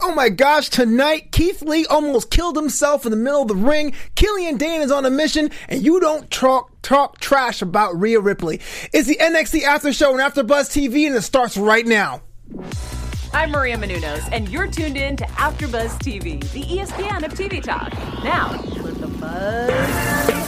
Oh my gosh, tonight Keith Lee almost killed himself in the middle of the ring. Killian Dane is on a mission, and you don't talk trash about Rhea Ripley. It's the NXT After Show on AfterBuzz TV, and it starts right now. I'm Maria Menounos, and you're tuned in to AfterBuzz TV, the ESPN of TV talk. Now, let the buzz.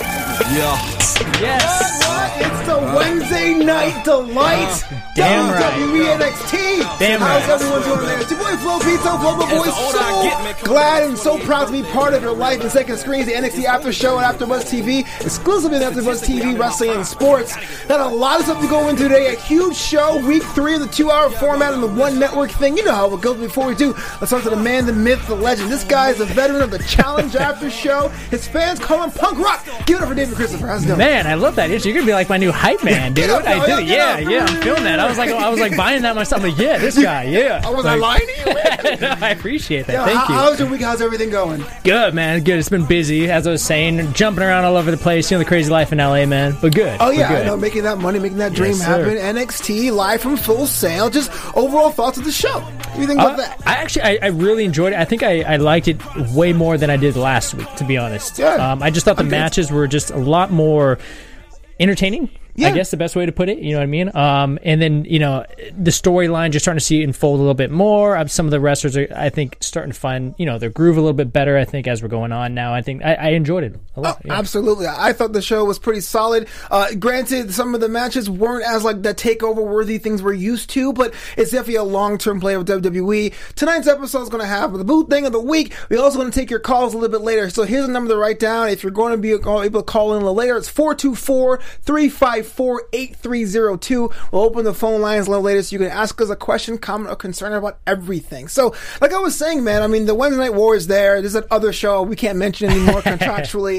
Yes. What? It's the Wednesday night delight. Damn WWE NXT. Damn How's right. everyone doing there? It's your boy Flo Pizzo, Global Boy. So glad and so proud to be part of your life in second screens, the NXT After Show at AfterBuzz TV, exclusively on AfterBuzz TV, wrestling and sports. Got a lot of stuff to go into today. A huge show, week 3 of the 2-hour format on the One Network thing. You know how it goes. Before we do, let's talk to the man, the myth, the legend. This guy is a veteran of the Challenge After Show. His fans call him Punk Rock. Give it up for David Christopher. How's it going? Man, I love that intro. You're gonna be like my new hype man, dude. I'm feeling that. I was like buying that myself. I'm like, yeah, this guy, yeah. Was I lying to you? No, I appreciate that. Yeah, Thank you. How's your week? How's everything going? Good, man. Good. It's been busy, as I was saying, jumping around all over the place. You know, the crazy life in LA, man. But good. Oh yeah, good. I know, making that money, making that dream Yes, sir. happen. NXT live from Full Sail. Just overall thoughts of the show. What do you think about that? I really enjoyed it. I think I liked it way more than I did last week, to be honest. Yeah. I just thought the matches were just a lot more entertaining. Yeah. I guess the best way to put it, you know what I mean? And then, you know, the storyline, just starting to see it unfold a little bit more. Some of the wrestlers are, I think, starting to find, you know, their groove a little bit better, I think, as we're going on now. I think I enjoyed it a lot. Oh, absolutely. I thought the show was pretty solid. Granted, some of the matches weren't as like the takeover-worthy things we're used to, but it's definitely a long-term play with WWE. Tonight's episode is going to have the boot thing of the week. We're also going to take your calls a little bit later. So here's a number to write down. If you're going to be able to call in a little later, it's 424-354-8302. We'll open the phone lines a little later so you can ask us a question, comment, or concern about everything. So, like I was saying, man, I mean, the Wednesday Night War is there. There's that other show we can't mention anymore contractually.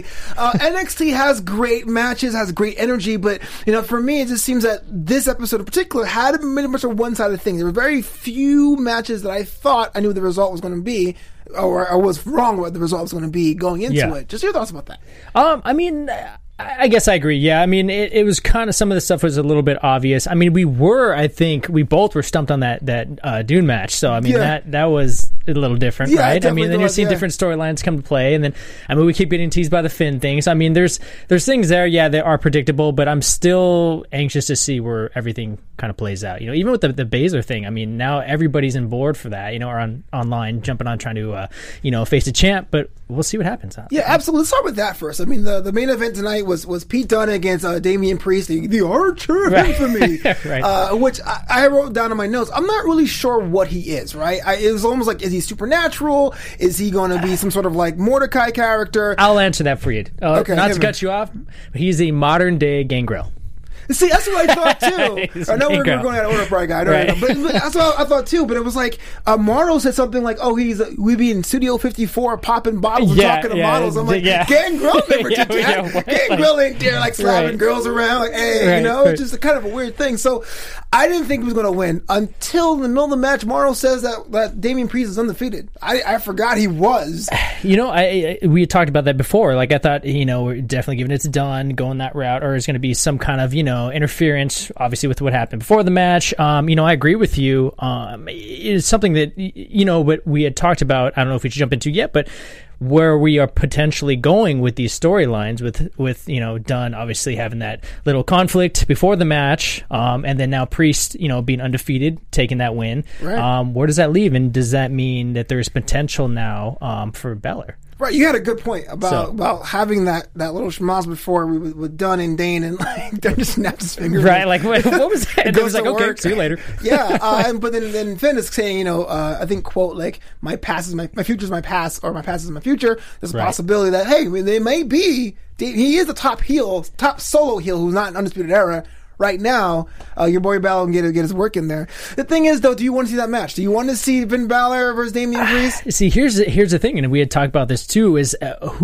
NXT has great matches, has great energy, but, you know, for me, it just seems that this episode in particular had a pretty much a one-sided thing. There were very few matches that I thought I knew the result was going to be, or I was wrong what the result was going to be going into it. Just your thoughts about that. I mean, I guess I agree. Yeah, I mean, it was kind of, some of the stuff was a little bit obvious. I mean, I think we both were stumped on that Dune match. So, I mean, that was a little different, right? I mean, then you're seeing different storylines come to play. And then, I mean, we keep getting teased by the Finn things. I mean, there's things there, that are predictable, but I'm still anxious to see where everything kind of plays out. You know, even with the Baszler thing, I mean, now everybody's on board for that, you know, or online, jumping on, trying to, face the champ, but we'll see what happens. Yeah, absolutely. Let's start with that first. I mean, the main event tonight was Pete Dunne against Damian Priest, the Archer of Infamy, right. Which I wrote down in my notes. I'm not really sure what he is, right? It was almost like, is he supernatural? Is he going to be some sort of like Mordecai character? I'll answer that for you. Okay, not to cut you off, he's a modern day Gangrel. See, that's what I thought too. I know we're going out of order, probably, guy. But that's what I thought too. But it was like Morrow said something like, "Oh, we be in Studio 54 popping bottles and talking to models." I'm like, Gangrel never did that. Gangrel ain't there like slapping girls around. Like, hey, it's just a kind of a weird thing. So I didn't think he was going to win until in the middle of the match. Morrow says that Damian Priest is undefeated. I forgot he was. You know, we had talked about that before. Like, I thought, we're definitely giving it to Dunne, going that route, or it's going to be some kind of, interference, obviously, with what happened before the match. I agree with you. It's something that, what we had talked about, I don't know if we should jump into yet, but where we are potentially going with these storylines with Dunne obviously having that little conflict before the match, and then now Priest, being undefeated, taking that win. Right. Where does that leave? And does that mean that there's potential now for Balor? Right, you had a good point about having that little schmoz before with Dunne and Dane, and like Dunne just snapped his finger. Right, like what was that? It was like, okay, see you later. Yeah, but then Finn is saying, I think quote like my past is my future is my past, or my past is my future. There's a possibility that they may be. He is the top solo heel who's not in Undisputed Era. Right now, your boy Balor can get his work in there. The thing is, though, do you want to see that match? Do you want to see Finn Balor versus Damian Priest? See, here's the thing, and we had talked about this too. Is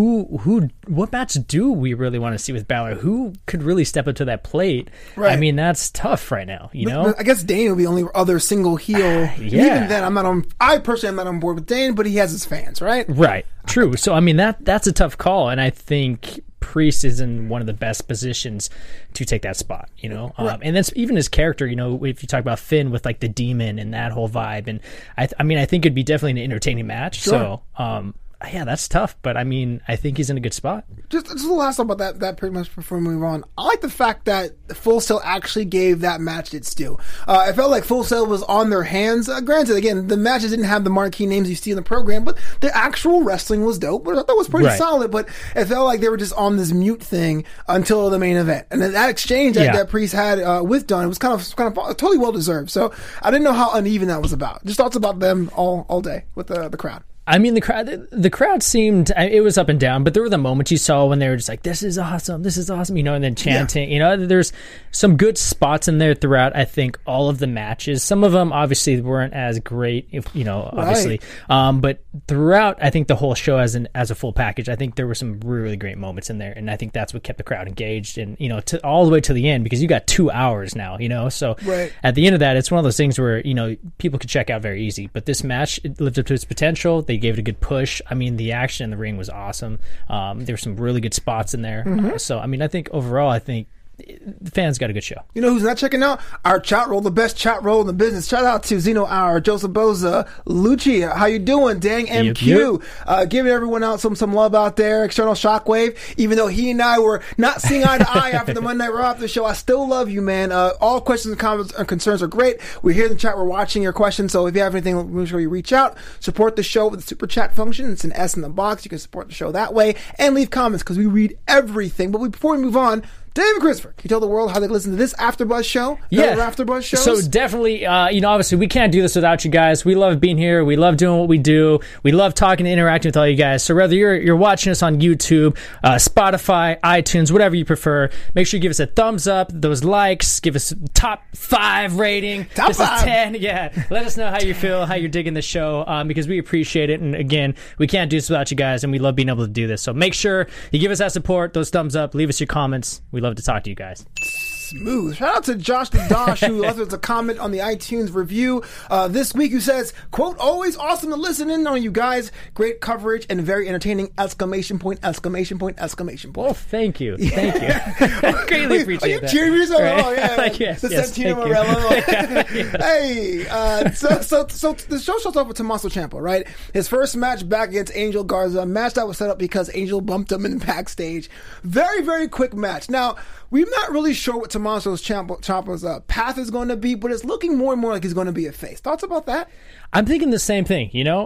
what match do we really want to see with Balor? Who could really step up to that plate? Right. I mean, that's tough right now. But I guess Dane will be the only other single heel. Even then, I personally am not on board with Dane, but he has his fans, right? Right. True. So I mean, that's a tough call, and I think Priest is in one of the best positions to take that spot, you know? Right. And that's even his character, you know, if you talk about Finn with like the demon and that whole vibe. And I mean, I think it'd be definitely an entertaining match. Sure. So, yeah, that's tough, but I mean, I think he's in a good spot. Just the last thing about that pretty much before we move on. I like the fact that Full Sail actually gave that match its due. I felt like Full Sail was on their hands. Granted, again, the matches didn't have the marquee names you see in the program, but the actual wrestling was dope. But I thought it was pretty solid, but it felt like they were just on this mute thing until the main event. And then that exchange that Priest had with Dunn was kind of totally well deserved. So I didn't know how uneven that was about. Just thoughts about them all day with the crowd. I mean, the crowd seemed, it was up and down, but there were the moments you saw when they were just like, this is awesome, you know, and then chanting, you know, there's some good spots in there throughout, I think, all of the matches. Some of them obviously weren't as great, you know, obviously, but throughout, I think the whole show as a full package, I think there were some really great moments in there, and I think that's what kept the crowd engaged, and, you know, all the way to the end, because you got 2 hours now, you know, so at the end of that, it's one of those things where, you know, people could check out very easy, but this match, it lived up to its potential. They gave it a good push. I mean, the action in the ring was awesome. There were some really good spots in there. So, I mean, I think overall, the fans got a good show. You know who's not checking out? Our chat roll, the best chat roll in the business. Shout out to Zeno Hour, Joseph Boza, Lucia. How you doing? Dang MQ. Giving everyone out some love out there. External Shockwave. Even though he and I were not seeing eye to eye after the Monday Night Raw after the show, I still love you, man. All questions and comments and concerns are great. We're here in the chat. We're watching your questions. So if you have anything, make sure you reach out. Support the show with the super chat function. It's an S in the box. You can support the show that way and leave comments because we read everything. But before we move on, David Christopher, can you tell the world how they listen to this AfterBuzz show? Yeah. AfterBuzz shows? So definitely, you know, obviously we can't do this without you guys. We love being here. We love doing what we do. We love talking and interacting with all you guys. So whether you're watching us on YouTube, Spotify, iTunes, whatever you prefer, make sure you give us a thumbs up, those likes, give us a top 5 rating. Top 5. Is 10. Yeah. Let us know how you feel, how you're digging the show, because we appreciate it. And again, we can't do this without you guys, and we love being able to do this. So make sure you give us that support, those thumbs up, leave us your comments. We love to talk to you guys. Smooth. Shout out to Josh the Dosh who left us a comment on the iTunes review this week who says, quote, always awesome to listen in on you guys. Great coverage and very entertaining! Exclamation point, exclamation point, exclamation point. Well, thank you. Thank you. Greatly appreciate that. Are you cheering yourself? Right. Oh, yeah. Yes, the yes, Santino Morello. Hey, so the show starts off with Tommaso Ciampa, right? His first match back against Angel Garza, a match that was set up because Angel bumped him in the backstage. Very, very quick match. Now, we're not really sure what Tommaso Ciampa's path is going to be, but it's looking more and more like he's going to be a face. Thoughts about that? I'm thinking the same thing, you know?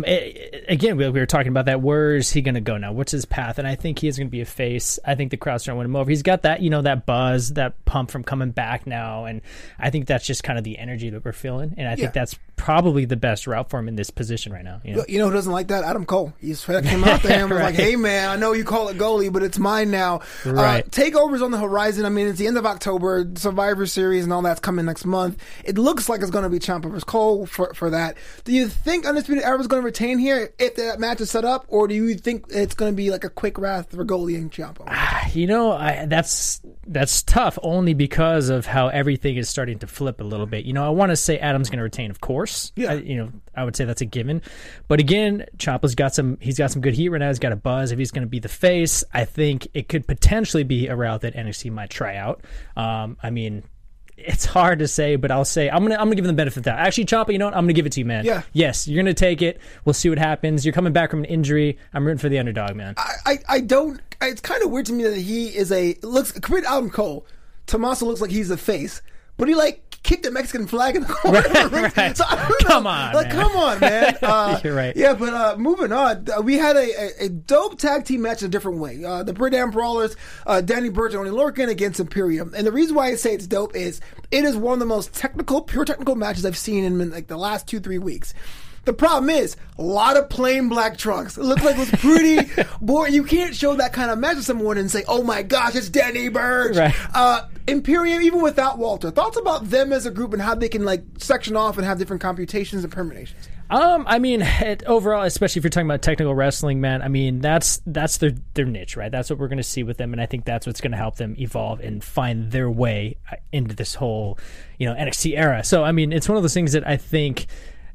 Again, we were talking about that. Where is he going to go now? What's his path? And I think he is going to be a face. I think the crowd's trying to win him over. He's got that, you know, that buzz, that pump from coming back now. And I think that's just kind of the energy that we're feeling. And I think that's probably the best route for him in this position right now. You know who doesn't like that? Adam Cole. He came out there and was like, hey, man, I know you call it goalie, but it's mine now. Right. Takeover's on the horizon. I mean, it's the end of October. Survivor Series and all that's coming next month. It looks like it's going to be Ciampa versus Cole for that. Do you think Undisputed Era is going to retain here if that match is set up, or do you think it's going to be like a quick wrath for Goldie and Ciampa? You know, that's tough only because of how everything is starting to flip a little bit. You know, I want to say Adam's going to retain, of course. Yeah. I would say that's a given. But again, Ciampa's got some good heat right now. He's got a buzz. If he's going to be the face, I think it could potentially be a route that NXT might try out. I mean, it's hard to say, but I'll say I'm gonna give him the benefit of that. Actually, Ciampa, you know what? I'm gonna give it to you, man. Yeah. Yes, you're gonna take it. We'll see what happens. You're coming back from an injury. I'm rooting for the underdog, man. I don't. It's kind of weird to me that he is compared to Adam Cole, Tommaso looks like he's a face, but he kicked a Mexican flag in the corner. Right. So I don't know. Come on, man. Come on, man. You're right. Yeah, but moving on, we had a dope tag team match in a different way. The Britam Brawlers, Danny Burch and Oney Lorcan against Imperium. And the reason why I say it's dope is it is one of the most pure technical matches I've seen in the last 2-3 weeks. The problem is, a lot of plain black trunks. It looked like it was pretty boring. You can't show that kind of match to someone and say, oh my gosh, it's Danny Burch. Right. Imperium, even without Walter. Thoughts about them as a group and how they can section off and have different computations and permutations? I mean, overall, especially if you're talking about technical wrestling, man, I mean, that's their niche, right? That's what we're going to see with them, and I think that's what's going to help them evolve and find their way into this whole, NXT era. So, I mean, it's one of those things that I think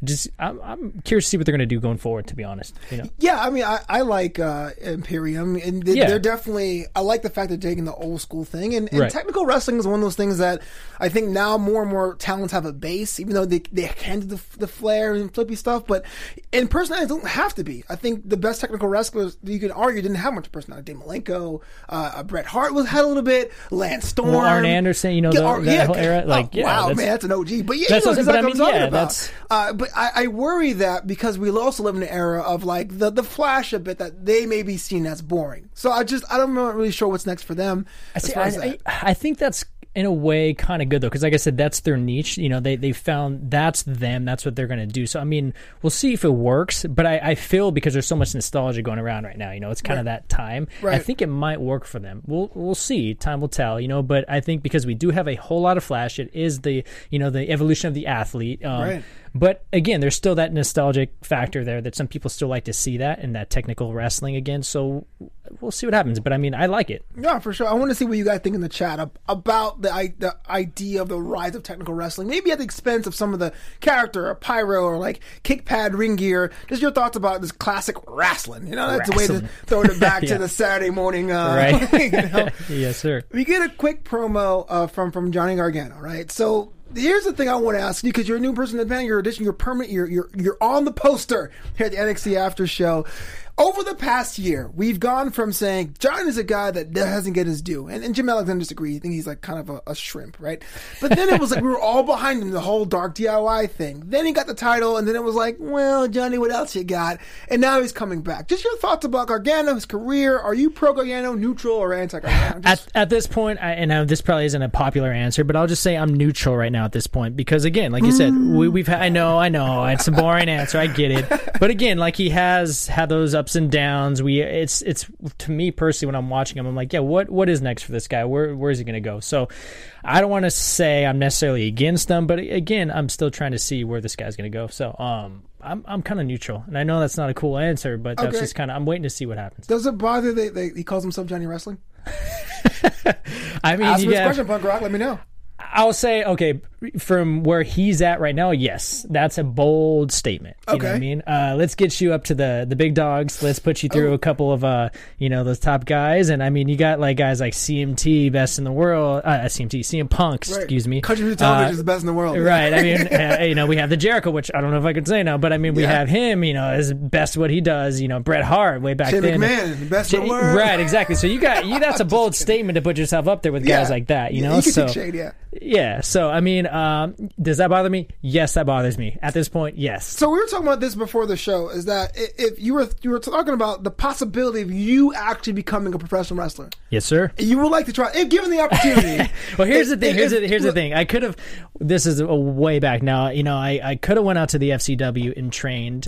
I'm curious to see what they're going to do going forward, to be honest. Yeah, I mean, I like Imperium, and they're definitely. I like the fact that they're taking the old school thing, and technical wrestling is one of those things that I think now more and more talents have a base, even though they can do the flair and flippy stuff. But in personality, don't have to be. I think the best technical wrestlers you can argue didn't have much personality. Dave Malenko, Bret Hart had a little bit. Lance Storm, Arn Anderson, that whole era. Wow, man, that's an OG. But yeah, that's exactly what I'm talking about. But I worry that because we also live in an era of like the Flash a bit, that they may be seen as boring. So I'm not really sure what's next for them. I think that's in a way kind of good though, because like I said, that's their niche. They found that's them. That's what they're going to do. So I mean, we'll see if it works. But I feel because there's so much nostalgia going around right now. It's kind of that time. Right. I think it might work for them. We'll see. Time will tell. But I think because we do have a whole lot of Flash, it is the the evolution of the athlete. Right. But again, there's still that nostalgic factor there that some people still like to see that in that technical wrestling again. So we'll see what happens. But I mean, I like it. Yeah, for sure. I want to see what you guys think in the chat about the idea of the rise of technical wrestling, maybe at the expense of some of the character or pyro or like kick pad ring gear. Just your thoughts about this classic wrestling. That's a way to throw it back to the Saturday morning. Right. Yes, sir. We get a quick promo from Johnny Gargano, right? So here's the thing I want to ask you, because you're a new person in the band, you're permanent, you're on the poster here at the NXT After Show. Over the past year, we've gone from saying John is a guy that doesn't get his due, and Jim Alexander disagrees. I think he's like kind of a shrimp, right? But then it was like we were all behind him, the whole Dark DIY thing. Then he got the title, and then it was like, well, Johnny, what else you got? And now he's coming back. Just your thoughts about Gargano, his career. Are you pro Gargano, neutral, or anti Gargano? At this point, this probably isn't a popular answer, but I'll just say I'm neutral right now at this point, because again, like you said, we've had. I know, it's a boring answer. I get it, but again, like he has had those ups and downs. It's to me personally, when I'm watching him, I'm like, yeah, what is next for this guy? Where is he going to go? So I don't want to say I'm necessarily against them, but again, I'm still trying to see where this guy's going to go. So I'm kind of neutral, and I know that's not a cool answer, but that's just kind of, I'm waiting to see what happens. Does it bother that he calls himself Johnny Wrestling? I mean, ask me this question, Punk Rock. Let me know. I'll say, okay, from where he's at right now, yes, that's a bold statement. You know what I mean? Let's get you up to the big dogs. Let's put you through a couple of, those top guys. And I mean, you got like guys like CMT, best in the world, CM Punk, excuse me. Country Television is the best in the world. Right. I mean, we have the Jericho, which I don't know if I can say now, but I mean, we have him, as best what he does, Bret Hart way back Shane then. McMahon, best in the world. Right, exactly. So that's a bold statement to put yourself up there with guys like that, You can take shade, Yeah, so I mean, does that bother me? Yes, that bothers me. At this point, yes. So we were talking about this before the show, is that if you were talking about the possibility of you actually becoming a professional wrestler. Yes, sir. You would like to try, if given the opportunity. Well, here's the thing. Here's the thing. I could have. This is a way back now. I could have went out to the FCW and trained.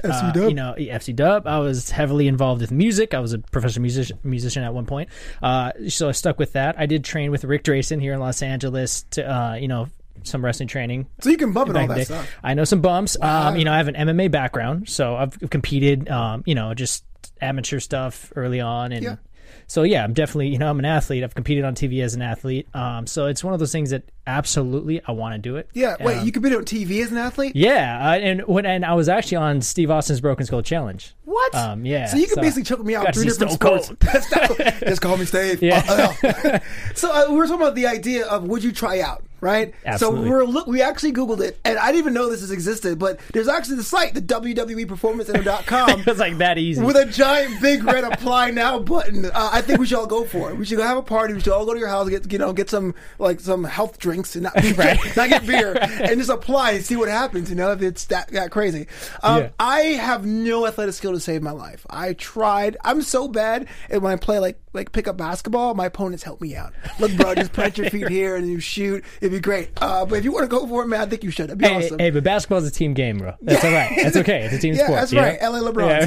FCW. I was heavily involved with music. I was a professional musician at one point. So I stuck with that. I did train with Rick Drayson here in Los Angeles to, some wrestling training. So you can bump it all that stuff. I know some bumps. Wow. I have an MMA background, so I've competed, just amateur stuff early on. And so, I'm definitely, I'm an athlete. I've competed on TV as an athlete. So it's one of those things that absolutely I want to do it. Yeah. Wait, you competed on TV as an athlete? Yeah. And I was actually on Steve Austin's Broken Skull Challenge. What? Yeah. So you can basically choke me out 3 different sports. Just call me Steve. Yeah. So we were talking about the idea of would you try out? Right? Absolutely. So we actually Googled it, and I didn't even know this has existed, but there's actually the site, the WWEPerformanceCenter.com. It's like that easy. With a giant big red apply now button. I think we should all go for it. We should go have a party. We should all go to your house, get some health drinks and not get beer, and just apply and see what happens, if it's that crazy. I have no athletic skill to save my life. I tried. I'm so bad at when I play like pick up basketball, my opponents help me out. Look, bro, just plant your feet here and you shoot. It'd be great. But if you want to go for it, man, I think you should. That'd be awesome. Hey, but basketball's a team game, bro. That's all right. That's okay. It's a team sport. That's right. LA LeBron.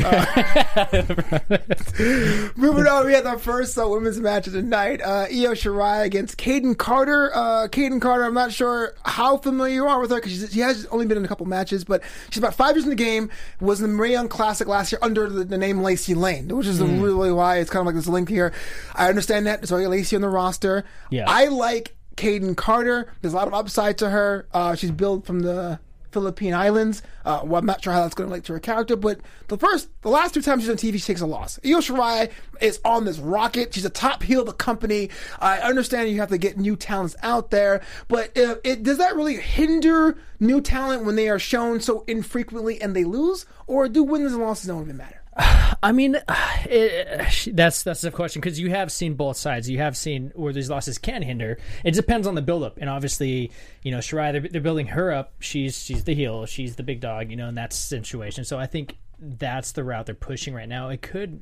Moving on, we had our first women's match of the night. Io Shirai against Kaden Carter. Kaden Carter, I'm not sure how familiar you are with her because she has only been in a couple matches, but she's about 5 years in the game. Was in the Mae Young Classic last year under the name Lacey Lane, which is really why it's kind of like this link here. I understand that. There's already Lacey on the roster. Yeah. I like Kaden Carter. There's a lot of upside to her. She's built from the Philippine Islands. Well, I'm not sure how that's going to relate to her character, but the last 2 times she's on TV, she takes a loss. Io Shirai is on this rocket. She's a top heel of the company. I understand you have to get new talents out there, but does that really hinder new talent when they are shown so infrequently and they lose, or do wins and losses don't even matter? I mean, that's the question, because you have seen both sides. You have seen where these losses can hinder. It depends on the build-up, and obviously, Shirai, they're building her up. She's the heel, she's the big dog, in that situation. So I think that's the route they're pushing right now. It could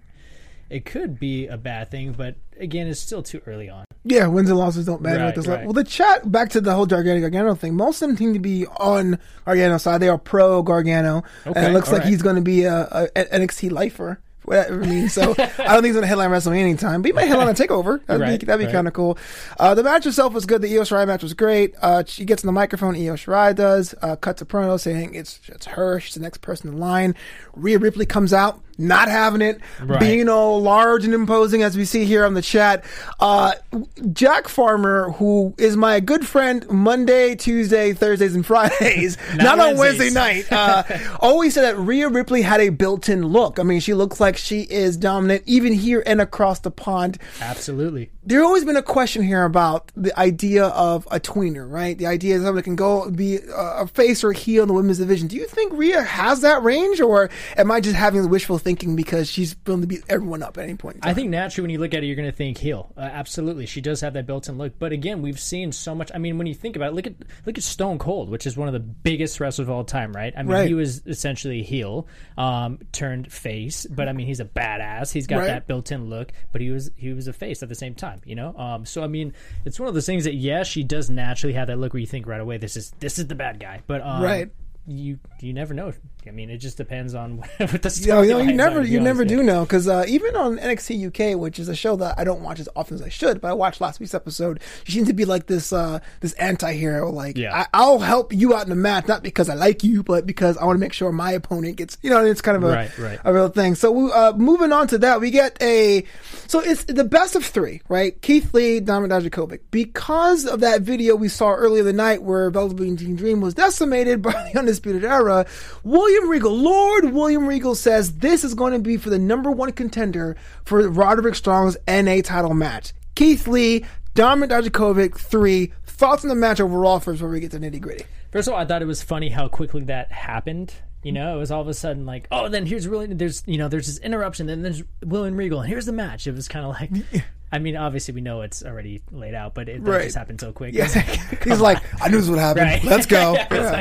be a bad thing, but again, it's still too early on. Yeah, wins and losses don't matter at this level. Well, the chat, back to the whole Gargano thing, most of them seem to be on Gargano's side. They are pro Gargano. Okay, and it looks like he's going to be an NXT lifer. Whatever it means. So I don't think he's going to headline WrestleMania anytime, but he might headline a takeover. That'd be kind of cool. The match itself was good. The Io Shirai match was great. She gets in the microphone. Io Shirai does. Cuts a promo saying it's her. She's the next person in line. Rhea Ripley comes out, not having it, being all large and imposing, as we see here on the chat. Jack Farmer, who is my good friend Monday, Tuesday, Thursdays, and Fridays, not on Wednesday night, always said that Rhea Ripley had a built-in look. I mean, she looks like she is dominant, even here and across the pond. Absolutely. There's always been a question here about the idea of a tweener, right? The idea is someone can go be a face or a heel in the women's division. Do you think Rhea has that range, or am I just having the wishful thinking because she's willing to beat everyone up at any point in time? I think naturally when you look at it, you're going to think heel. Absolutely. She does have that built-in look. But again, we've seen so much. I mean, when you think about it, look at Stone Cold, which is one of the biggest wrestlers of all time, right? I mean, he was essentially heel, turned face, but I mean, he's a badass. He's got that built-in look, but he was a face at the same time, So I mean, it's one of those things that she does naturally have that look where you think right away, this is the bad guy. But you never know. I mean, it just depends on what the story. You never do know, because even on NXT UK, which is a show that I don't watch as often as I should, but I watched last week's episode. She seems to be like this anti-hero. Like, I'll help you out in the match, not because I like you, but because I want to make sure my opponent gets. It's kind of a real thing. So moving on to that, we get so it's the best of 3, right? Keith Lee, Dominik Dijakovic. Because of that video we saw earlier the night where Velveteen Dream was decimated by the Undisputed Era, Lord William Regal says this is going to be for the number 1 contender for Roderick Strong's NA title match. Keith Lee, Dominik Dijakovic, 3. Thoughts on the match overall first before we get to nitty gritty? First of all, I thought it was funny how quickly that happened. It was all of a sudden like, oh, then there's this interruption, then there's William Regal, and here's the match. It was kind of like, I mean, obviously we know it's already laid out, but that just happened so quick. Yeah. He's like, I knew this would happen. Let's go.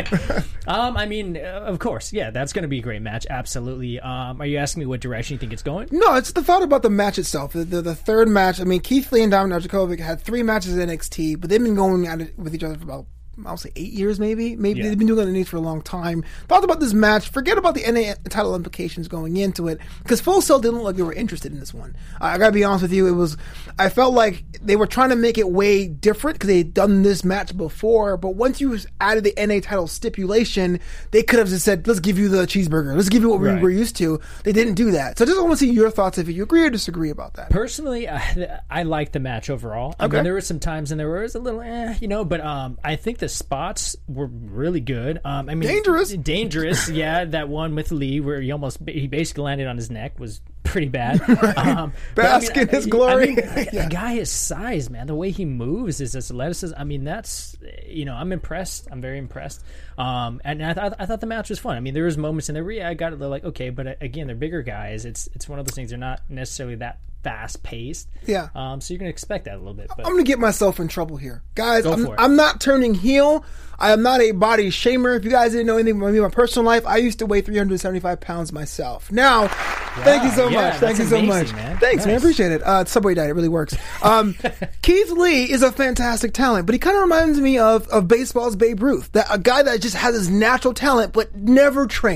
I mean, of course, that's going to be a great match. Absolutely. Are you asking me what direction you think it's going? No, it's the thought about the match itself. The third match. I mean, Keith Lee and Dominik Dijakovic had 3 matches in NXT, but they've been going at it with each other for about, I'll say 8 years, maybe. They've been doing it for a long time. Thought about this match. Forget about the NA title implications going into it, because Full Sail didn't look like they were interested in this one. I gotta be honest with you. I felt like they were trying to make it way different because they had done this match before. But once you added the NA title stipulation, they could have just said, "Let's give you the cheeseburger. Let's give you what we're used to." They didn't do that. So I just want to see your thoughts if you agree or disagree about that. Personally, I liked the match overall. I mean, there were some times and there was a little, but I think the spots were really good. I mean, dangerous. Yeah, that one with Lee where he basically landed on his neck was pretty bad. Bask in his glory. A guy his size, man, the way he moves, his athleticism. I mean, that's I'm impressed. I'm very impressed. And I thought the match was fun. I mean, there was moments in there where I got it. They're like, okay, but again, they're bigger guys. It's one of those things. They're not necessarily that fast paced. Yeah. So you're gonna expect that a little bit. But I'm gonna get myself in trouble here, guys. I'm not turning heel. I am not a body shamer. If you guys didn't know anything about me, my personal life, I used to weigh 375 pounds myself. Now, thank you so much. Thank you so much. Man. Thanks, man. I appreciate it. It's Subway diet. It really works. Keith Lee is a fantastic talent, but he kind of reminds me of baseball's Babe Ruth. A guy that just has his natural talent, but never trained.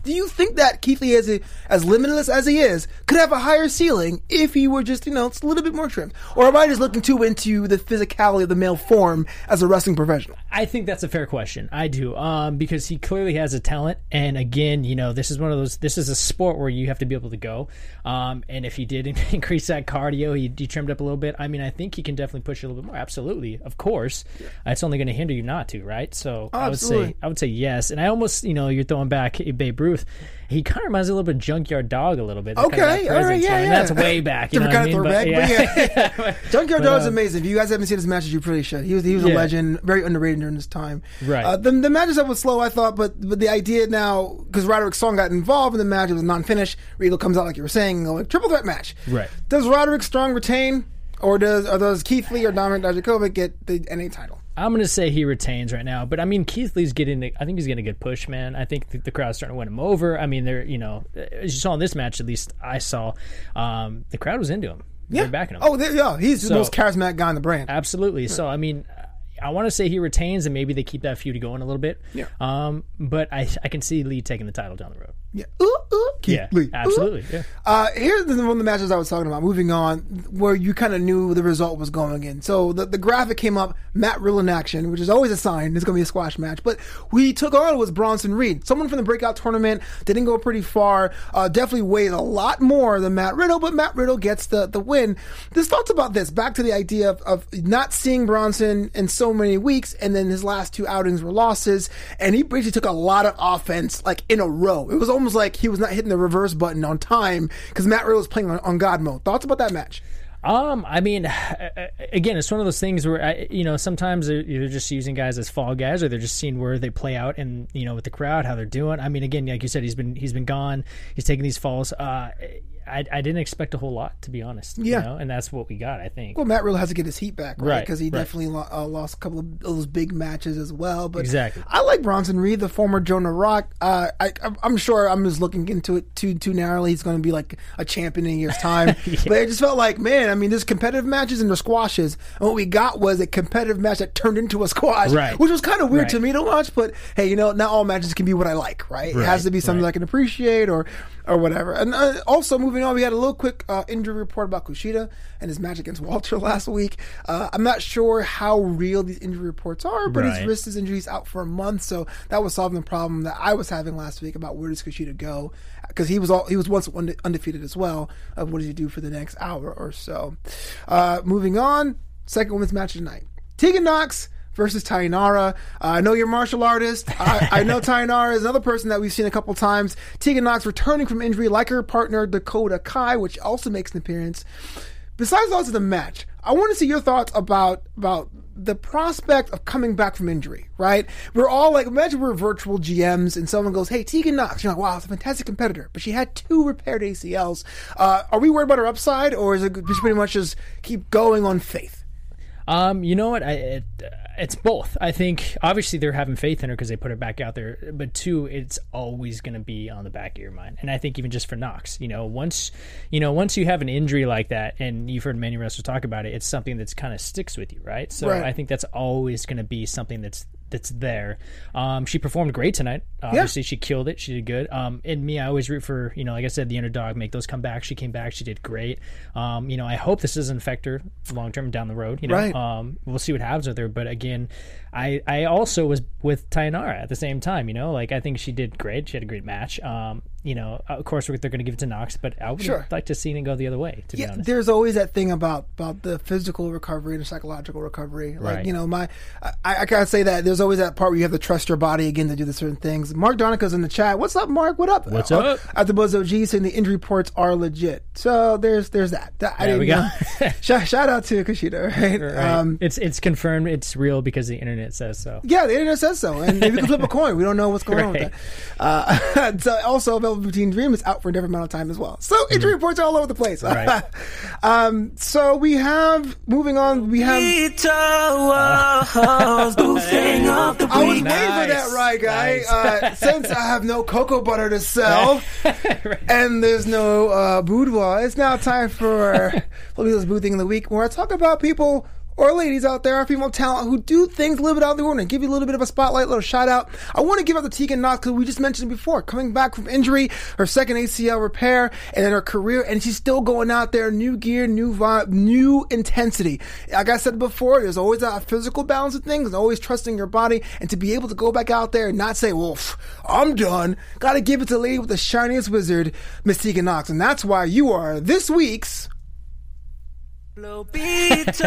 Do you think that Keith Lee, as limitless as he is, could have a higher ceiling if he were just, it's a little bit more trimmed? Or am I just looking too into the physicality of the male form as a wrestling professional? I think that's a fair question. I do. Because he clearly has a talent. And again, this is this is a sport where you have to be able to go. And if he did increase that cardio, he trimmed up a little bit. I mean, I think he can definitely push it a little bit more. Absolutely. Of course. Yeah. It's only going to hinder you not to, right? So I would say yes. And I almost, you're throwing back Babe Ruth. He kind of reminds me a little bit of Junkyard Dog a little bit. Okay, all right, yeah. And that's way back. Different kind of throwback, but yeah. Junkyard Dog is amazing. If you guys haven't seen his matches, you pretty should. He was a legend, very underrated during his time. Right. The matches that was slow, I thought, but the idea now, because Roderick's Strong got involved in the match, it was non-finish. Regal comes out like you were saying, like triple threat match. Right. Does Roderick Strong retain, or does Keith Lee or Dominik Dijakovic get the NA title? I'm going to say he retains right now, but I mean, Keith Lee's I think he's getting a good push, man. I think the crowd's starting to win him over. I mean, they're, as you saw in this match, at least I saw, the crowd was into him. Yeah. They're backing him. Oh, he's the most charismatic guy in the brand. Absolutely. So, I mean, I want to say he retains, and maybe they keep that feud going a little bit. Yeah. But I can see Lee taking the title down the road. Yeah. Keith Lee. Absolutely. Yeah. Here's one of the matches I was talking about. Moving on, where you kind of knew the result was going in. So the graphic came up, Matt Riddle in action, which is always a sign it's going to be a squash match. But who he took on was Bronson Reed, someone from the Breakout Tournament. Didn't go pretty far. Definitely weighed a lot more than Matt Riddle, but Matt Riddle gets the win. There's thoughts about this. Back to the idea of not seeing Bronson in so many weeks, and then his last two outings were losses, and he basically took a lot of offense like in a row. It was almost like he was not hitting the reverse button on time because Matt Riddle was playing on God mode. Thoughts about that match? I mean, again, it's one of those things where sometimes they're just using guys as fall guys, or they're just seeing where they play out and with the crowd, how they're doing. I mean, again, like you said, he's been gone. He's taking these falls. I didn't expect a whole lot, to be honest. Yeah. And that's what we got, I think. Well, Matt Riddle has to get his heat back, right? Because he right. definitely lost a couple of those big matches as well. But exactly. I like Bronson Reed, the former Jonah Rock. I'm sure I'm just looking into it too narrowly. He's going to be like a champion in a year's time. Yeah. But it just felt like, man, I mean, there's competitive matches and there's squashes. And what we got was a competitive match that turned into a squash, right. which was kind of weird to me to watch. But hey, not all matches can be what I like, right? It has to be something I can appreciate or whatever. And also, moving on, we had a little quick injury report about Kushida and his match against Walter last week. I'm not sure how real these injury reports are, but his wrist is injury. He's out for a month, so that was solving the problem that I was having last week about where does Kushida go, because he was once undefeated as well. What does he do for the next hour or so? Moving on, second women's match tonight. Tegan Nox versus Tainara. I know you're a martial artist. I know Tainara is another person that we've seen a couple times. Tegan Nox returning from injury like her partner Dakota Kai, which also makes an appearance. Besides the odds of the match, I want to see your thoughts about the prospect of coming back from injury, right? We're all like, imagine we're virtual GMs and someone goes, hey, Tegan Nox. You're like, wow, it's a fantastic competitor, but she had 2 repaired ACLs. Are we worried about her upside, or is it just pretty much just keep going on faith? You know what? It's both. I think obviously they're having faith in her because they put her back out there, but 2, it's always going to be on the back of your mind. And I think even just for Nox, once you have an injury like that, and you've heard many wrestlers talk about it, it's something that's kind of sticks with you, right? So I think that's always going to be something that's there. She performed great tonight. Obviously, she killed it. She did good. And me, I always root for, like I said, the underdog, make those come back. She came back. She did great. I hope this doesn't affect her long term down the road. We'll see what happens with her. But again, I also was with Tainara at the same time. I think she did great. She had a great match. Of course, they're going to give it to Nox, but I would like to see it go the other way, to be honest. There's always that thing about the physical recovery and the psychological recovery. Right. I gotta say that there's always that part where you have to trust your body again to do the certain things. Mark Donica's in the chat. What's up, Mark? What up? What's up? At the Buzz OG saying the injury reports are legit. So there's that. There we go. Shout out to Kushida, right? It's confirmed. It's real because the internet says so. Yeah, the internet says so. And if you can flip a coin, we don't know what's going on with that. So also, Velveteen Dream is out for a different amount of time as well. So injury reports are all over the place. Right. So we have, moving on, we have... I was waiting for that, right, guy? Nice. Since I have no cocoa butter to sell and there's no boudoir, it's now time for Flamingo's Boo Thing of the Week, where I talk about people or ladies out there, our female talent who do things a little bit out of the ordinary, give you a little bit of a spotlight, a little shout out. I want to give out to Tegan Knox because we just mentioned it before, coming back from injury, her second ACL repair, and then her career, and she's still going out there, new gear, new vibe, new intensity. Like I said before, there's always a physical balance of things, and always trusting your body, and to be able to go back out there and not say, well, I'm done. Got to give it to the lady with the shiniest wizard, Miss Tegan Knox, and that's why you are this week's there it is.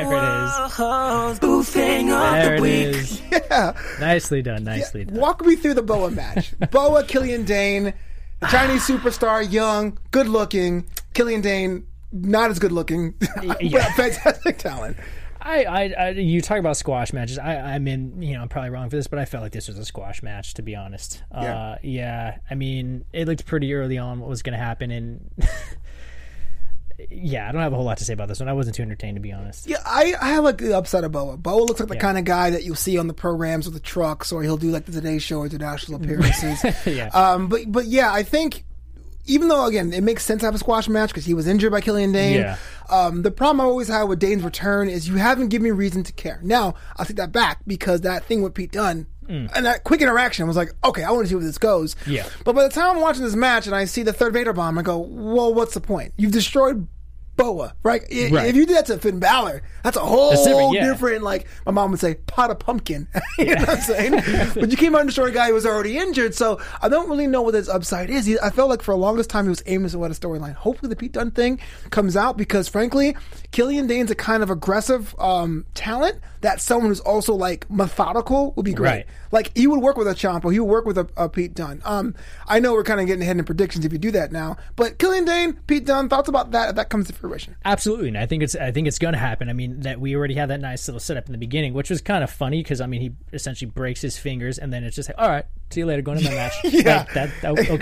There it is. Yeah. Nicely done. Nicely done. Walk me through the Boa match. Boa, Killian Dane, Chinese superstar, young, good looking. Killian Dane, not as good looking, but fantastic talent. You talk about squash matches. I'm probably wrong for this, but I felt like this was a squash match, to be honest. Yeah. I mean, it looked pretty early on what was going to happen, and yeah, I don't have a whole lot to say about this one. I wasn't too entertained, to be honest. Yeah, I have like the upside of Boa. Boa looks like the kind of guy that you'll see on the programs with the trucks, or he'll do like the Today Show or international appearances. Yeah. But yeah, I think even though again it makes sense to have a squash match because he was injured by Killian Dane. Yeah. The problem I always had with Dane's return is you haven't given me reason to care. Now I'll take that back because that thing with Pete Dunne. And that quick interaction was like, okay, I want to see where this goes. Yeah. But by the time I'm watching this match and I see the third Vader bomb, I go, well, what's the point? You've destroyed Boa, right? If you did that to Finn Balor, that's a whole different, like my mom would say, pot of pumpkin. You know what I'm saying? But you came out and destroyed a guy who was already injured, so I don't really know what his upside is. I felt like for the longest time he was aimless at what a storyline. Hopefully the Pete Dunne thing comes out because frankly, Killian Dane's a kind of aggressive talent that someone who's also like methodical would be great. Right. Like he would work with a Ciampa, he would work with a Pete Dunne. I know we're kind of getting ahead in predictions if you do that now, but Killian Dane, Pete Dunne, thoughts about that if that comes to fruition? Absolutely, and I think it's going to happen. I mean, that we already had that nice little setup in the beginning, which was kind of funny because I mean he essentially breaks his fingers and then it's just like, all right, see you later, going to my match. Yeah, like,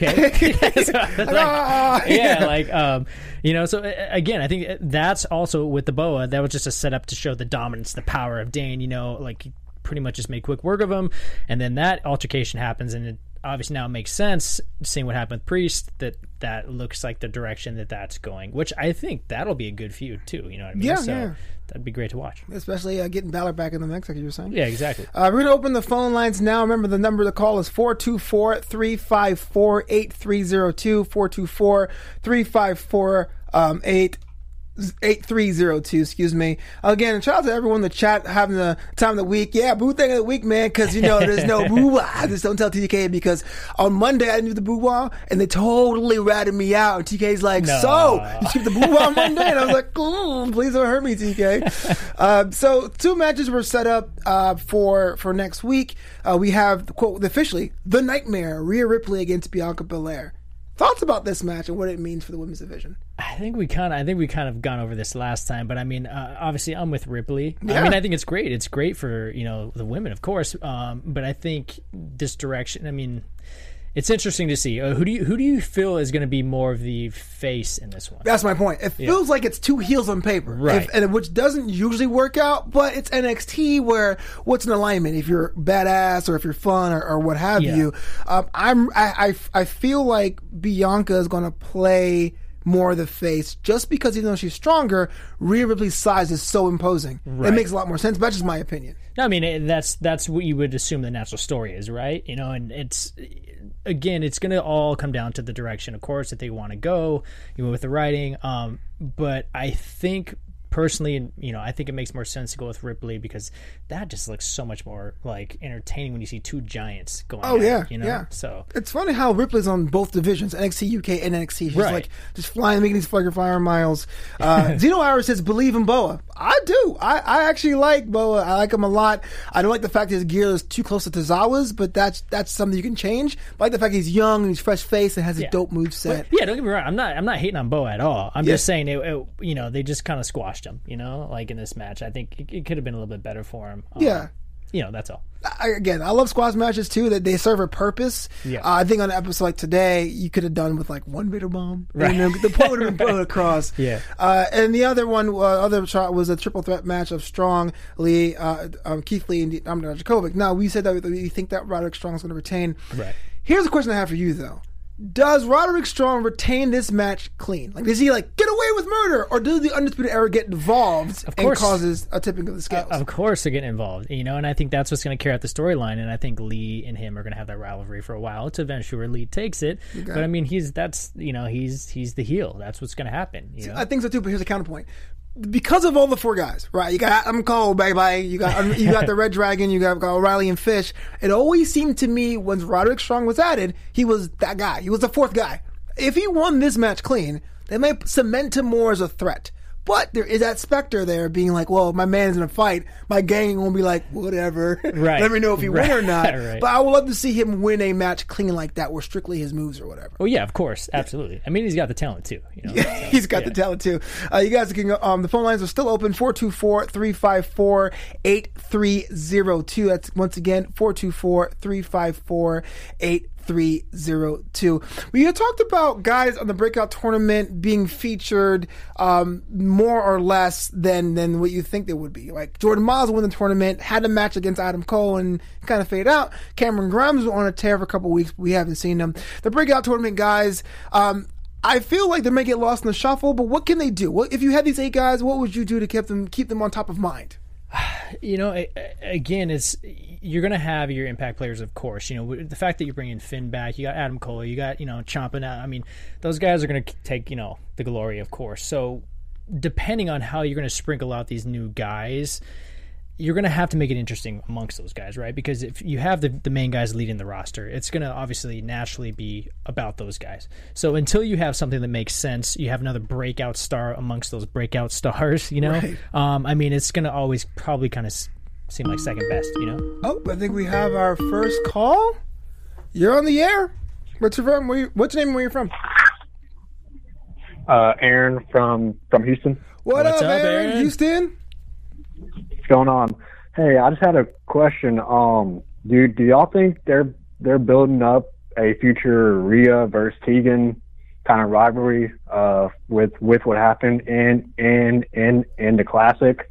okay. So again, I think that's also with the Boa. That was just a setup to show the dominance, the power of Dane. Like he pretty much just made quick work of him, and then that altercation happens, and it obviously now makes sense seeing what happened with Priest that looks like the direction that's going, which I think that'll be a good feud too. You know what I mean? Yeah. That'd be great to watch. Especially getting Balor back in the mix, like you were saying. Yeah, exactly. We're going to open the phone lines now. Remember, the number to call is 424-354-8302, 424-354-8302, excuse me. Again, shout out to everyone in the chat having the time of the week. Yeah, boo thing of the week, man, because there's no boo-wah. Just don't tell TK because on Monday I knew the boo-wah and they totally ratted me out. And TK's like, so you skip the boo-wah on Monday? And I was like, please don't hurt me, TK. So 2 matches were set up for next week. We have, quote, officially, The Nightmare, Rhea Ripley against Bianca Belair. Thoughts about this match and what it means for the women's division? I think we kind of gone over this last time, but I mean, obviously, I'm with Ripley. Yeah. I mean, I think it's great. It's great for the women, of course. But I think this direction. I mean, it's interesting to see. Who do you feel is going to be more of the face in this one? That's my point. It feels like it's 2 heels on paper, right? Which doesn't usually work out, but it's NXT where what's an alignment? If you're badass or if you're fun or what have you, I feel like Bianca is going to play more of the face just because even though she's stronger, Rhea Ripley's size is so imposing. Right. It makes a lot more sense. But that's just my opinion. No, I mean that's what you would assume the natural story is, right? And it's going to all come down to the direction, of course, that they want to go, with the writing. But I think personally, I think it makes more sense to go with Ripley because that just looks so much more like entertaining when you see 2 giants going. Yeah. So it's funny how Ripley's on both divisions, NXT UK and NXT. She's like just flying, making these fire miles. Zeno Ira says, "Believe in Boa." I do. I actually like Boa. I like him a lot. I don't like the fact his gear is too close to Tozawa's, but that's something you can change. I like the fact he's young and he's fresh face and has a dope move set. Yeah, don't get me wrong. I'm not hating on Boa at all. I'm just saying they just kind of squashed him. Like in this match, I think it could have been a little bit better for him. That's all. I love squash matches too. That they serve a purpose. Yeah. I think on an episode like today, you could have done with like 1 Vader bomb. Right. And the point would have been put across. Yeah. And the other one, other shot was a triple threat match of Strong, Lee, Keith Lee, and Dominik Dijakovic. Now we said that we think that Roderick Strong is going to retain. Right. Here's a question I have for you though. Does Roderick Strong retain this match clean? Like, does he like get away with murder, or does the Undisputed Era get involved and causes a tipping of the scales? Of course, they're getting involved, and I think that's what's going to carry out the storyline. And I think Lee and him are going to have that rivalry for a while to eventually where Lee takes it. Okay. But I mean, he's the heel. That's what's going to happen. I think so too. But here's a counterpoint. Because of all the four guys, right? You got Adam Cole, bye. You got the Red Dragon. You got O'Reilly and Fish. It always seemed to me when Roderick Strong was added, he was that guy. He was the fourth guy. If he won this match clean, they might cement him more as a threat. But there is that specter there being like, well, my man's in a fight. My gang won't be like, whatever. Right. Let me know if he win or not. Right. But I would love to see him win a match clean like that, where strictly his moves or whatever. Oh, yeah, of course. Absolutely. I mean, he's got the talent, too. He's got the talent, too. You guys can go, the phone lines are still open, 424-354-8302. That's, once again, 424-354-8302. 302. We had talked about guys on the breakout tournament being featured more or less than what you think they would be. Like Jordan Miles won the tournament, had a match against Adam Cole and kind of fade out. Cameron Grimes was on a tear for a couple weeks. We haven't seen them. The breakout tournament guys, I feel like they may get lost in the shuffle, but what can they do? If you had these 8 guys, what would you do to keep them on top of mind? Again, you're going to have your impact players, of course. The fact that you bring in Finn back, you got Adam Cole, you got, Ciampa now. I mean, those guys are going to take, the glory, of course. So depending on how you're going to sprinkle out these new guys, you're going to have to make it interesting amongst those guys, right? Because if you have the main guys leading the roster, it's going to obviously naturally be about those guys. So until you have something that makes sense, you have another breakout star amongst those breakout stars, Right. I mean, it's going to always probably kind of seem like second best, Oh, I think we have our first call. You're on the air. What's your name? What's your name and where you're from? Aaron from Houston. What's up, Aaron? Houston? What's going on? Hey, I just had a question. Do y'all think they're building up a future Rhea versus Tegan kind of rivalry with what happened in the Classic?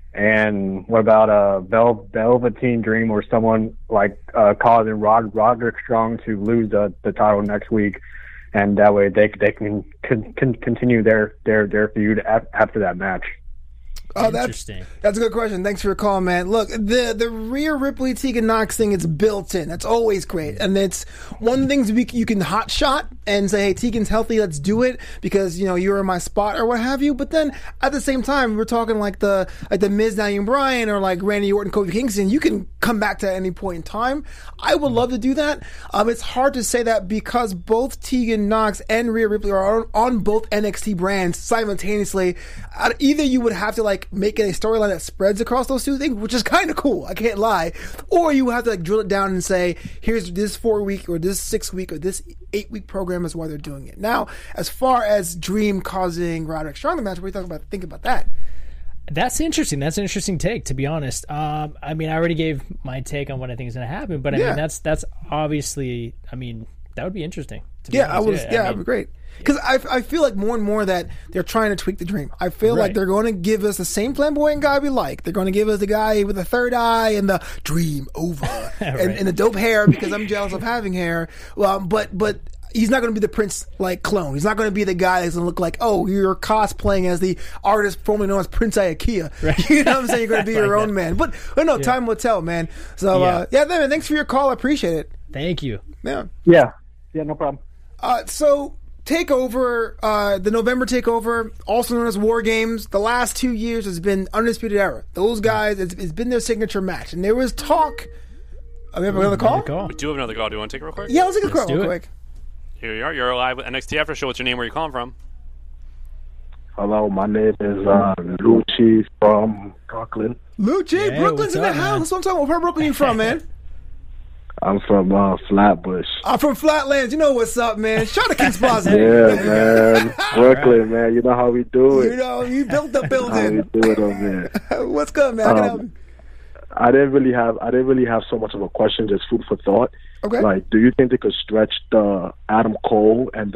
And what about Velveteen Dream or someone like causing Roderick Strong to lose the title next week, and that way they can continue their feud after that match? Oh, that's a good question. Thanks for your call, man. Look, the Rhea Ripley Tegan Nox thing, it's built in. That's always great, and it's one of the things you can hot shot and say, "Hey, Tegan's healthy. Let's do it," because you're in my spot or what have you. But then at the same time, we're talking like the Miz, Daniel Bryan, or like Randy Orton, Kofi Kingston. You can come back to any point in time. I would love to do that. It's hard to say that because both Tegan Nox and Rhea Ripley are on both NXT brands simultaneously. Either you would have to make it a storyline that spreads across those two things, which is kind of cool, I can't lie, or you have to drill it down and say, here's this 4-week or this 6-week or this 8-week program is why they're doing it. Now, as far as Dream causing Roderick Strong the match, what do you think about that? That's interesting. That's an interesting take, to be honest. I mean, I already gave my take on what I think is going to happen, but I mean, that's obviously, that would be interesting. That'd be great. Because I feel like more and more that they're trying to tweak the Dream. I feel like they're going to give us the same flamboyant guy we like. They're going to give us the guy with the third eye and the dream over and the dope hair, because I'm jealous of having hair. But he's not going to be the Prince clone. He's not going to be the guy that's going to look like, oh, you're cosplaying as the artist formerly known as Prince Iaukea. Right. You know what I'm saying? You're going to be your own man. But no, time will tell, man. So man, thanks for your call. I appreciate it. Thank you. Yeah, no problem. So TakeOver, the November TakeOver, also known as War Games, the last 2 years has been Undisputed Era. Those guys, it's been their signature match. And there was talk. We have another call? We do have another call. Do you want to take it real quick? Yeah, let's take a call real quick. Here you are. You're live with NXT After Show. What's your name? Where are you calling from? Hello, my name is Lucci from Brooklyn. Lucci, Brooklyn's in the house. That's what I'm talking about. Where Brooklyn you from, man? I'm from Flatbush. I'm from Flatlands. You know what's up, man. Shout out to Kings Plaza. Yeah, man. Brooklyn, man. You know how we do it. You built the building. How we do it over there. What's good, man? I can help you. I didn't really have so much of a question, just food for thought. Okay. Do you think they could stretch the Adam Cole and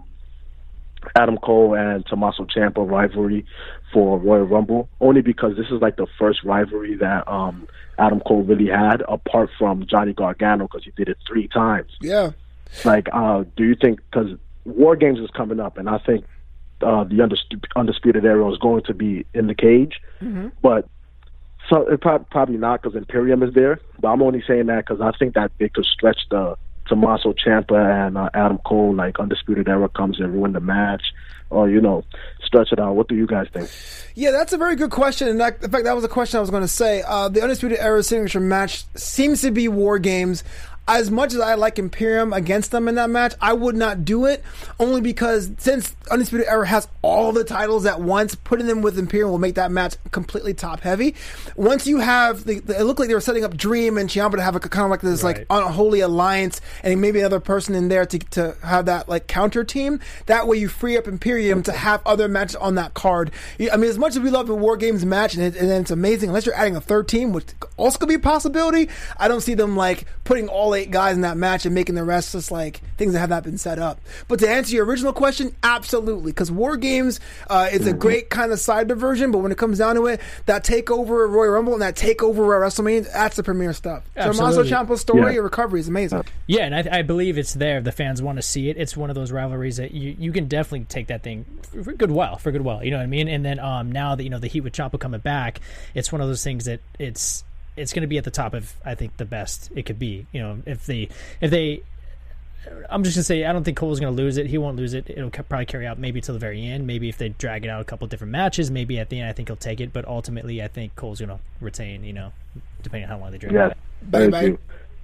Tommaso Ciampa rivalry for Royal Rumble? Only because this is the first rivalry that Adam Cole really had, apart from Johnny Gargano, because he did it 3 times. Yeah. Like, do you think, because War Games is coming up, and I think the Undisputed Era is going to be in the cage, but so it probably not because Imperium is there. But I'm only saying that because I think that they could stretch the Tommaso Ciampa and Adam Cole, like Undisputed Era comes and ruin the match, or stretch it out. What do you guys think? Yeah, that's a very good question. And in fact, that was a question I was going to say. The Undisputed Era signature match seems to be War Games. As much as I like Imperium against them in that match, I would not do it, only because since Undisputed Era has all the titles at once, putting them with Imperium will make that match completely top heavy. Once you have, it looked like they were setting up Dream and Ciampa to have kind of like this like unholy alliance, and maybe another person in there to have that like counter team. That way you free up Imperium to have other matches on that card. I mean, as much as we love the War Games match, and it's amazing, unless you're adding a third team, which also could be a possibility, I don't see them like putting all 8 guys in that match and making the rest just like things that have not been set up. But to answer your original question, absolutely, because War Games is a great kind of side diversion, but when it comes down to it, that takeover at Royal Rumble and that takeover at WrestleMania, that's the premier stuff. So Tommaso Ciampa's story and recovery is amazing. Yeah, and I believe it's there. The fans want to see it. It's one of those rivalries that you can definitely take that thing for a good while. You know what I mean? And then now that the heat with Ciampa coming back, it's one of those things that it's going to be at the top of, I think, the best it could be. If they, I'm just going to say, I don't think Cole's going to lose it. He won't lose it. It'll probably carry out maybe till the very end. Maybe if they drag it out a couple of different matches, maybe at the end I think he'll take it. But ultimately, I think Cole's going to retain, depending on how long they drag it out. Thank you.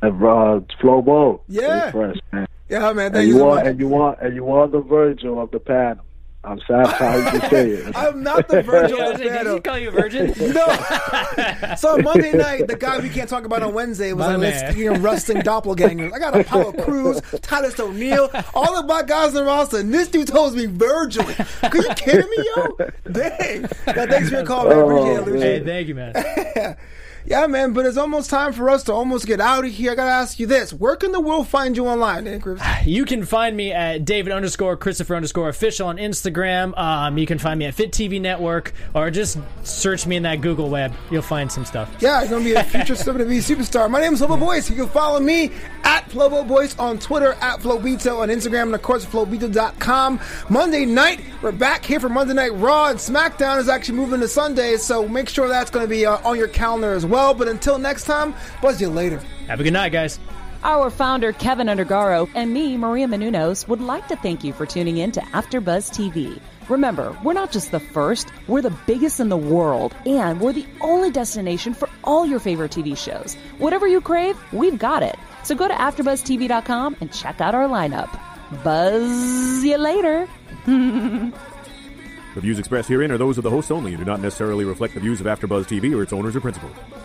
Flobo. Yeah. Fresh, man. Yeah, man. And you are the Virgil of the panel. I'm sorry how you say it. I'm not the Virgil of the panel. Did he call you a virgin? No. So Monday night, the guy we can't talk about on Wednesday was wrestling doppelgangers. I got Apollo Crews, Titus O'Neil, all the black guys in the roster, and this dude tells me Virgil. Are you kidding me, yo? Dang. Yeah, thanks for your call, man. Appreciate it, Lucian. Hey, thank you, man. Yeah, man, but it's almost time for us to almost get out of here. I got to ask you this. Where can the world find you online, Chris? You can find me at David_Christopher_official on Instagram. You can find me at Fit TV Network, or just search me in that Google web. You'll find some stuff. Yeah, you're going to be a future WWE superstar. My name is Flobo Boyce. You can follow me at Flobo Boyce on Twitter, at Flobito on Instagram, and of course, Flobito.com. Monday night, we're back here for Monday Night Raw, and SmackDown is actually moving to Sundays, so make sure that's going to be on your calendar as well. But until next time, buzz you later. Have a good night, guys. Our founder, Kevin Undergaro, and me, Maria Menounos, would like to thank you for tuning in to AfterBuzz TV. Remember, we're not just the first, we're the biggest in the world, and we're the only destination for all your favorite TV shows. Whatever you crave, we've got it. So go to AfterBuzzTV.com and check out our lineup. Buzz you later. The views expressed herein are those of the hosts only and do not necessarily reflect the views of AfterBuzz TV or its owners or principals.